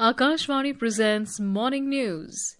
Akashvani presents Morning News.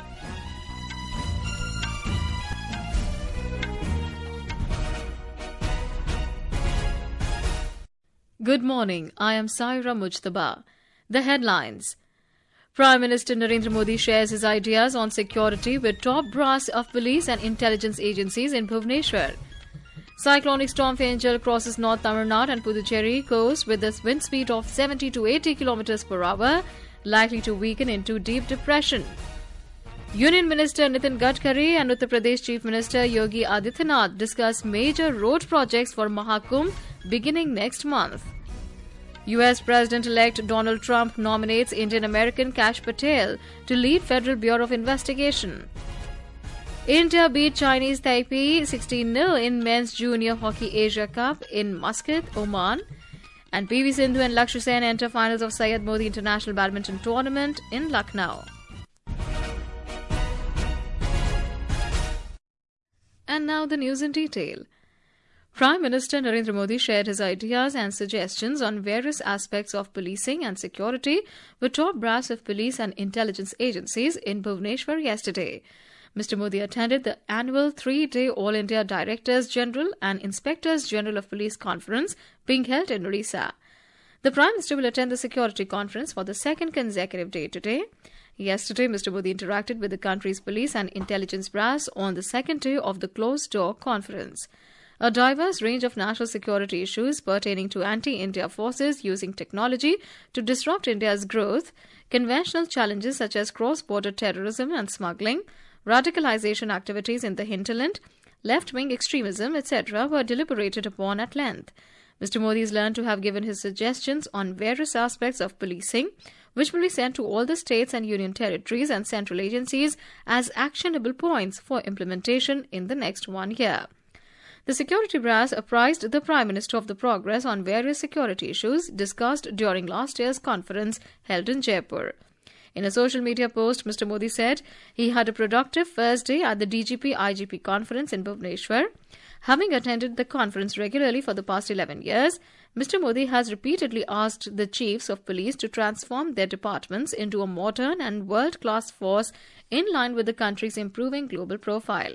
Good morning, I am Saira Mujtaba. The headlines. Prime Minister Narendra Modi shares his ideas on security with top brass of police and intelligence agencies in Bhubaneswar. Cyclonic storm Angel crosses North Tamil Nadu and Puducherry coast with a wind speed of 70 to 80 km per hour, likely to weaken into deep depression. Union Minister Nitin Gadkari and Uttar Pradesh Chief Minister Yogi Adityanath discuss major road projects for Mahakumbh beginning next month. US President-elect Donald Trump nominates Indian-American Kash Patel to lead Federal Bureau of Investigation. India beat Chinese Taipei 16-0 in Men's Junior Hockey Asia Cup in Muscat, Oman. And PV Sindhu and Lakshya Sen enter finals of Syed Modi International Badminton Tournament in Lucknow. And now the news in detail. Prime Minister Narendra Modi shared his ideas and suggestions on various aspects of policing and security with top brass of police and intelligence agencies in Bhubaneswar yesterday. Mr. Modi attended the annual 3-day All India Directors General and Inspectors General of Police Conference being held in Odisha. The Prime Minister will attend the security conference for the second consecutive day today. Yesterday, Mr. Modi interacted with the country's police and intelligence brass on the second day of the closed-door conference. A diverse range of national security issues pertaining to anti-India forces using technology to disrupt India's growth, conventional challenges such as cross-border terrorism and smuggling, radicalization activities in the hinterland, left-wing extremism, etc. were deliberated upon at length. Mr. Modi is learned to have given his suggestions on various aspects of policing, which will be sent to all the states and union territories and central agencies as actionable points for implementation in the next 1 year. The security brass apprised the Prime Minister of the progress on various security issues discussed during last year's conference held in Jaipur. In a social media post, Mr. Modi said he had a productive first day at the DGP-IGP conference in Bhubaneswar. Having attended the conference regularly for the past 11 years, Mr. Modi has repeatedly asked the chiefs of police to transform their departments into a modern and world-class force in line with the country's improving global profile.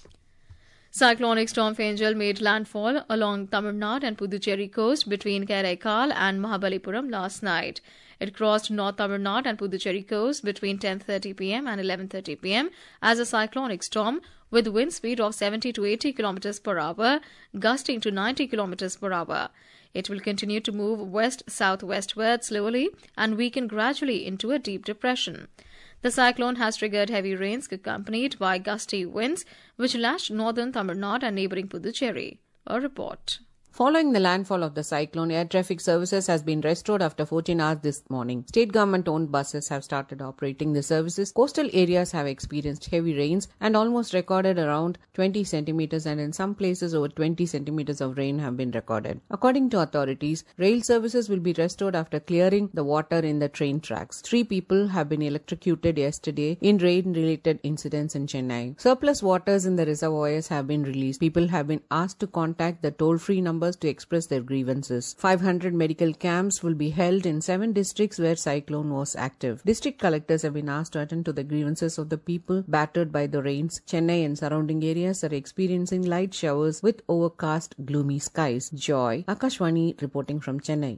Cyclonic storm Angel made landfall along Tamil Nadu and Puducherry coast between Karaikal and Mahabalipuram last night. It crossed North Tamil Nadu and Puducherry coast between 10:30 p.m. and 11:30 p.m. as a cyclonic storm with wind speed of 70 to 80 km per hour, gusting to 90 km per hour. It will continue to move west-southwestward slowly and weaken gradually into a deep depression. The cyclone has triggered heavy rains accompanied by gusty winds, which lashed northern Tamil Nadu and neighbouring Puducherry. A report. Following the landfall of the cyclone, air traffic services has been restored after 14 hours this morning. State government-owned buses have started operating the services. Coastal areas have experienced heavy rains and almost recorded around 20 centimeters, and in some places over 20 centimeters of rain have been recorded. According to authorities, rail services will be restored after clearing the water in the train tracks. 3 people have been electrocuted yesterday in rain-related incidents in Chennai. Surplus waters in the reservoirs have been released. People have been asked to contact the toll-free number to express their grievances. 500 medical camps will be held in 7 districts where cyclone was active. District collectors have been asked to attend to the grievances of the people battered by the rains. Chennai and surrounding areas are experiencing light showers with overcast, gloomy skies. Joy, Akashvani reporting from Chennai.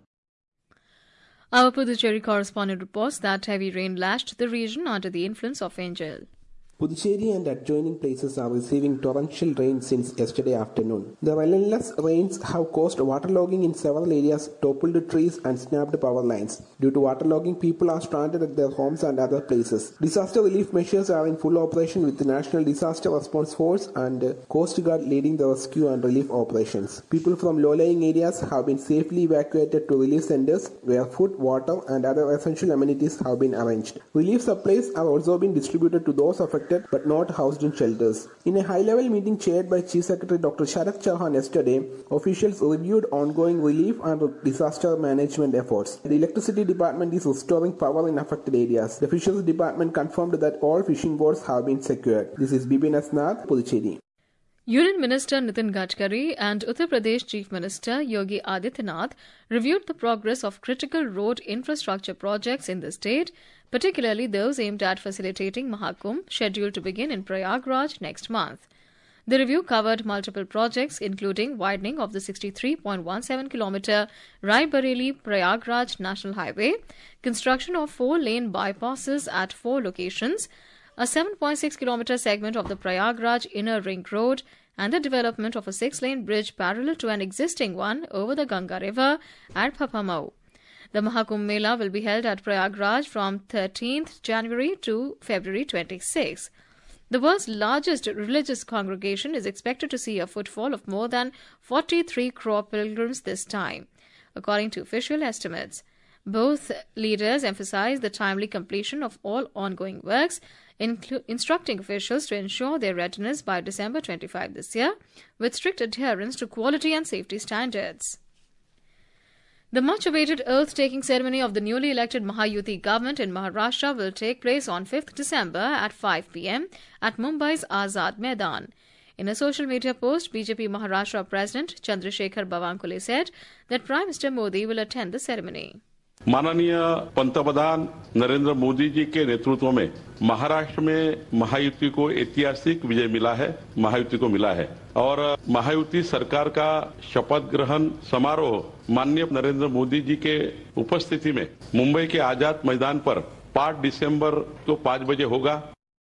Our Puducherry correspondent reports that heavy rain lashed the region under the influence of Angel. Puducherry and adjoining places are receiving torrential rain since yesterday afternoon. The relentless rains have caused waterlogging in several areas, toppled trees and snapped power lines. Due to waterlogging, people are stranded at their homes and other places. Disaster relief measures are in full operation with the National Disaster Response Force and Coast Guard leading the rescue and relief operations. People from low-lying areas have been safely evacuated to relief centers where food, water and other essential amenities have been arranged. Relief supplies are also being distributed to those affected but not housed in shelters. In a high-level meeting chaired by Chief Secretary Dr. Sharath Chauhan yesterday, officials reviewed ongoing relief and disaster management efforts. The Electricity Department is restoring power in affected areas. The Fisheries Department confirmed that all fishing boats have been secured. This is Bipin Asnath, Puducherry. Union Minister Nitin Gadkari and Uttar Pradesh Chief Minister Yogi Adityanath reviewed the progress of critical road infrastructure projects in the state, particularly those aimed at facilitating Mahakumbh, scheduled to begin in Prayagraj next month. The review covered multiple projects, including widening of the 63.17-kilometre Raebareli-Prayagraj National Highway, construction of 4-lane bypasses at 4 locations, a 7.6-kilometre segment of the Prayagraj Inner Ring Road, and the development of a 6-lane bridge parallel to an existing one over the Ganga River at Phaphamau. The Mahakumbh Mela will be held at Prayagraj from 13th January to February 26. The world's largest religious congregation is expected to see a footfall of more than 43 crore pilgrims this time, according to official estimates. Both leaders emphasized the timely completion of all ongoing works, instructing officials to ensure their readiness by December 25 this year, with strict adherence to quality and safety standards. The much-awaited oath-taking ceremony of the newly elected Mahayuti government in Maharashtra will take place on 5th December at 5 p.m. at Mumbai's Azad Maidan. In a social media post, BJP Maharashtra President Chandrasekhar Bawankule said that Prime Minister Modi will attend the ceremony. माननीय पंतप्रधान नरेंद्र मोदी जी के नेतृत्व में महाराष्ट्र में महायुति को ऐतिहासिक विजय मिला है, महायुति को मिला है और महायुति सरकार का शपथ ग्रहण समारोह माननीय नरेंद्र मोदी जी के उपस्थिति में मुंबई के आजाद मैदान पर 5 दिसंबर को 5 बजे होगा.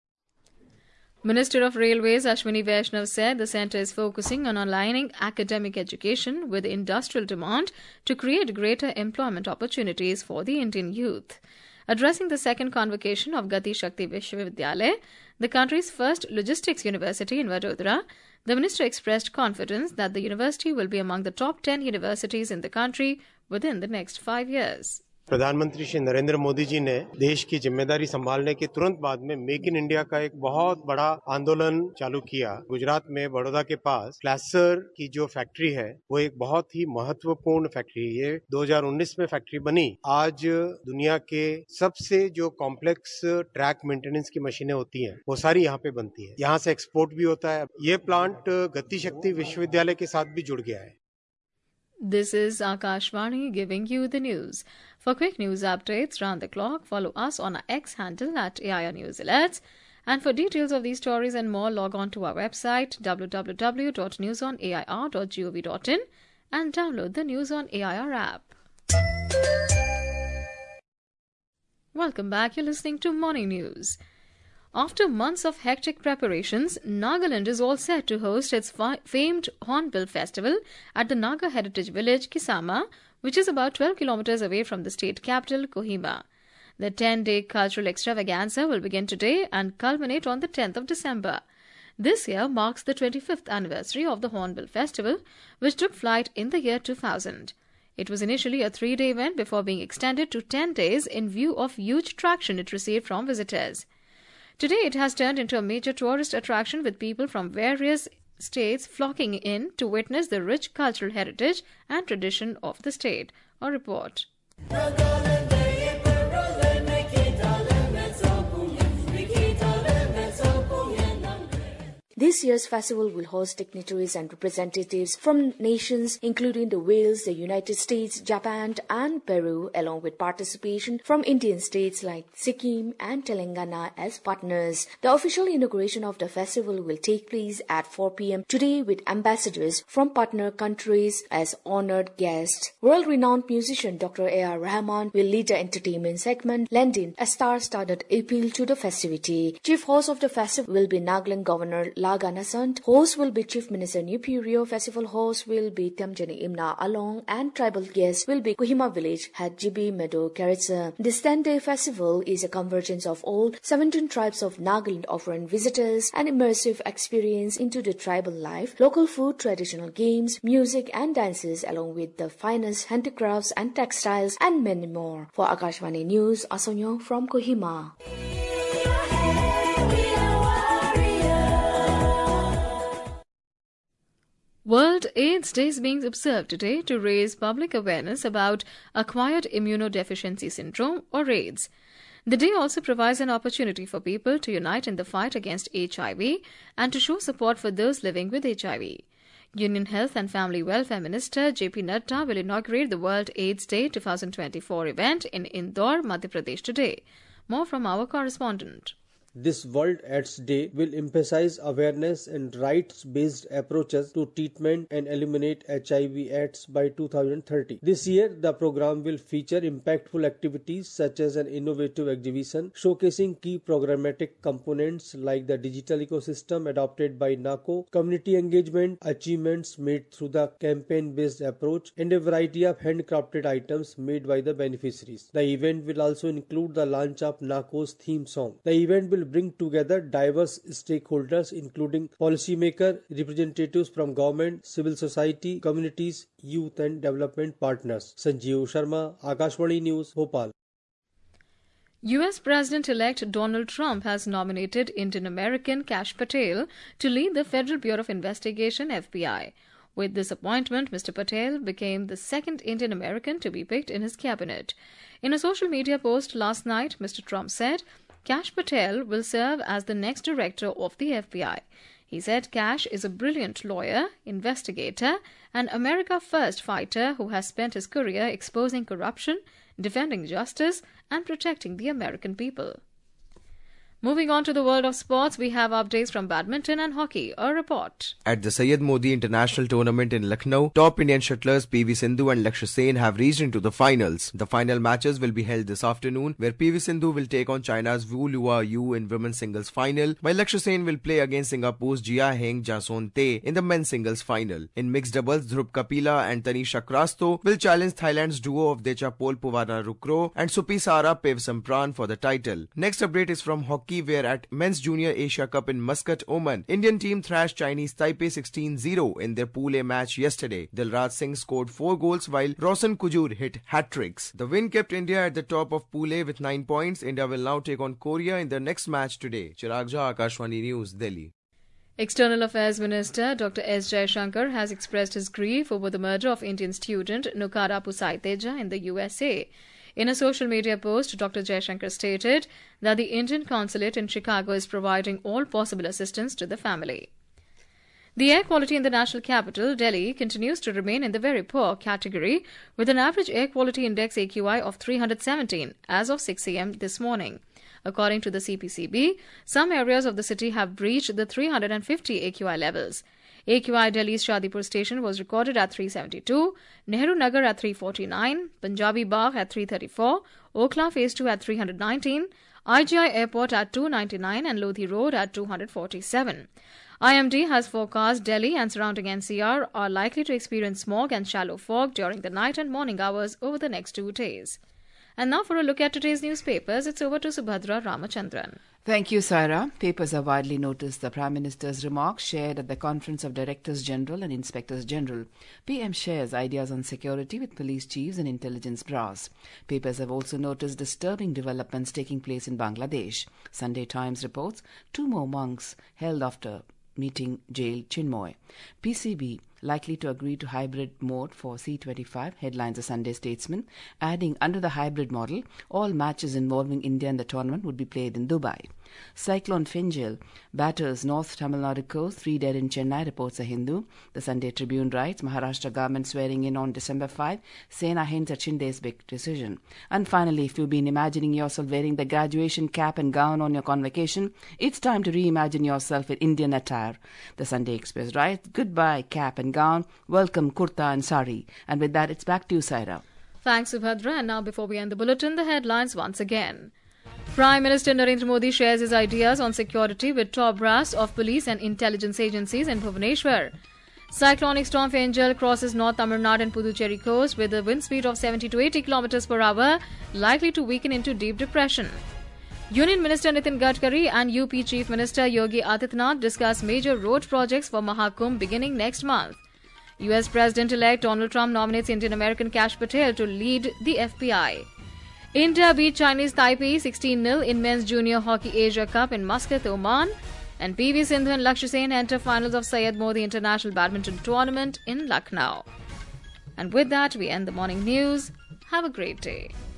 Minister of Railways Ashwini Vaishnav said the centre is focusing on aligning academic education with industrial demand to create greater employment opportunities for the Indian youth. Addressing the second convocation of Gati Shakti Vishwavidyalaya, the country's first logistics university in Vadodara, the minister expressed confidence that the university will be among the top 10 universities in the country within the next 5 years. प्रधानमंत्री श्री नरेंद्र मोदी जी ने देश की जिम्मेदारी संभालने के तुरंत बाद में मेक इन इंडिया का एक बहुत बड़ा आंदोलन चालू किया. गुजरात में बड़ौदा के पास क्लासर की जो फैक्ट्री है वो एक बहुत ही महत्वपूर्ण फैक्ट्री है. ये 2019 में फैक्ट्री बनी. आज दुनिया के सबसे जो कॉम्प्लेक्स ट्रैक मेंटेनेंस की मशीनें होती हैं वो सारी यहाँ पे बनती है. यहाँ से एक्सपोर्ट भी होता है. ये प्लांट गति शक्ति विश्वविद्यालय के साथ भी जुड़ गया है. This is Akashvani giving you the news. For quick news updates round the clock, follow us on our X handle at AIR News Alerts. And for details of these stories and more, log on to our website www.newsonair.gov.in and download the News on AIR app. Welcome back. You're listening to Morning News. After months of hectic preparations, Nagaland is all set to host its famed Hornbill Festival at the Naga Heritage Village, Kisama, which is about 12 kilometers away from the state capital, Kohima. The 10-day cultural extravaganza will begin today and culminate on the 10th of December. This year marks the 25th anniversary of the Hornbill Festival, which took flight in the year 2000. It was initially a 3-day event before being extended to 10 days in view of huge traction it received from visitors. Today, it has turned into a major tourist attraction with people from various states flocking in to witness the rich cultural heritage and tradition of the state. A report. This year's festival will host dignitaries and representatives from nations including the Wales, the United States, Japan and Peru, along with participation from Indian states like Sikkim and Telangana as partners. The official inauguration of the festival will take place at 4 p.m. today with ambassadors from partner countries as honored guests. World-renowned musician Dr. A.R. Rahman will lead the entertainment segment, lending a star-studded appeal to the festivity. Chief host of the festival will be Nagaland Governor Lagana Sant. Host will be Chief Minister Nupirio. Festival host will be Tamjani Imna Along, and tribal guests will be Kohima Village Head Jibi Meadow Karitsa. This 10-day festival is a convergence of all 17 tribes of Nagaland, offering visitors an immersive experience into the tribal life, local food, traditional games, music and dances, along with the finest handicrafts and textiles and many more. For Akashvani News, Asonyo from Kohima. World AIDS Day is being observed today to raise public awareness about acquired immunodeficiency syndrome, or AIDS. The day also provides an opportunity for people to unite in the fight against HIV and to show support for those living with HIV. Union Health and Family Welfare Minister J.P. Nadda will inaugurate the World AIDS Day 2024 event in Indore, Madhya Pradesh today. More from our correspondent. This World AIDS Day will emphasize awareness and rights-based approaches to treatment and eliminate HIV/AIDS by 2030. This year, the program will feature impactful activities such as an innovative exhibition showcasing key programmatic components like the digital ecosystem adopted by NACO, community engagement, achievements made through the campaign-based approach, and a variety of handcrafted items made by the beneficiaries. The event will also include the launch of NACO's theme song. The event will bring together diverse stakeholders including policymakers, representatives from government, civil society, communities, youth and development partners. Sanjeev Sharma, Akashvani News, Bhopal. U.S. President-elect Donald Trump has nominated Indian-American Kash Patel to lead the Federal Bureau of Investigation, FBI. With this appointment, Mr. Patel became the second Indian American to be picked in his cabinet. In a social media post last night, Mr. Trump said, Kash Patel will serve as the next director of the FBI. He said Kash is a brilliant lawyer, investigator, and America First fighter who has spent his career exposing corruption, defending justice, and protecting the American people. Moving on to the world of sports, we have updates from badminton and hockey. A report. At the Syed Modi International Tournament in Lucknow, top Indian shuttlers PV Sindhu and Lakshya Sen have reached into the finals. The final matches will be held this afternoon, where PV Sindhu will take on China's Wu Lua Yu in women's singles final, while Lakshya Sen will play against Singapore's Jia Heng Jason Te in the men's singles final. In mixed doubles, Dhruv Kapila and Tanisha Krasto will challenge Thailand's duo of Dechapol Puvara Rukro and Supisara Pevsampran for the title. Next update is from hockey, where at Men's Junior Asia Cup in Muscat, Oman, Indian team thrashed Chinese Taipei 16-0 in their Pool A match yesterday. Dilraj Singh scored 4 goals while Roshan Kujur hit hat-tricks. The win kept India at the top of Pool A with 9 points. India will now take on Korea in their next match today. Chirag Jha, Akashvani News, Delhi. External Affairs Minister Dr. S. Jaishankar has expressed his grief over the murder of Indian student Nukara Pusaiteja in the USA. In a social media post, Dr. Jaishankar stated that the Indian consulate in Chicago is providing all possible assistance to the family. The air quality in the national capital, Delhi, continues to remain in the very poor category, with an average air quality index AQI of 317 as of 6 a.m. this morning. According to the CPCB, some areas of the city have breached the 350 AQI levels. AQI Delhi's Shadipur station was recorded at 372, Nehru Nagar at 349, Punjabi Bagh at 334, Okhla Phase 2 at 319, IGI Airport at 299 and Lodhi Road at 247. IMD has forecast Delhi and surrounding NCR are likely to experience smog and shallow fog during the night and morning hours over the next 2 days. And now for a look at today's newspapers, it's over to Subhadra Ramachandran. Thank you, Saira. Papers have widely noticed the Prime Minister's remarks shared at the Conference of Directors General and Inspectors General. PM shares ideas on security with police chiefs and intelligence brass. Papers have also noticed disturbing developments taking place in Bangladesh. Sunday Times reports 2 more monks held after meeting jailed Chinmoy. PCB likely to agree to hybrid mode for C25, headlines the Sunday Statesman, adding under the hybrid model, all matches involving India in the tournament would be played in Dubai. Cyclone Finjal batters North Tamil Nadu coast, 3 dead in Chennai, reports a Hindu. The Sunday Tribune writes, Maharashtra government swearing in on December 5, Sena hints at Shinde's big decision. And finally, if you've been imagining yourself wearing the graduation cap and gown on your convocation, it's time to reimagine yourself in Indian attire. The Sunday Express writes, goodbye cap and gown, welcome kurta and sari. And with that, it's back to you, Saira. Thanks, Subhadra. And now before we end the bulletin, the headlines once again. Prime Minister Narendra Modi shares his ideas on security with top brass of police and intelligence agencies in Bhubaneswar. Cyclonic storm Finjal crosses North Tamil Nadu and Puducherry coast with a wind speed of 70 to 80 km per hour, likely to weaken into deep depression. Union Minister Nitin Gadkari and UP Chief Minister Yogi Adityanath discuss major road projects for Mahakumbh beginning next month. US President-elect Donald Trump nominates Indian-American Kash Patel to lead the FBI. India beat Chinese Taipei 16-0 in Men's Junior Hockey Asia Cup in Muscat, Oman. And PV Sindhu and Lakshya Sen enter finals of Syed Modi International Badminton Tournament in Lucknow. And with that, we end the morning news. Have a great day.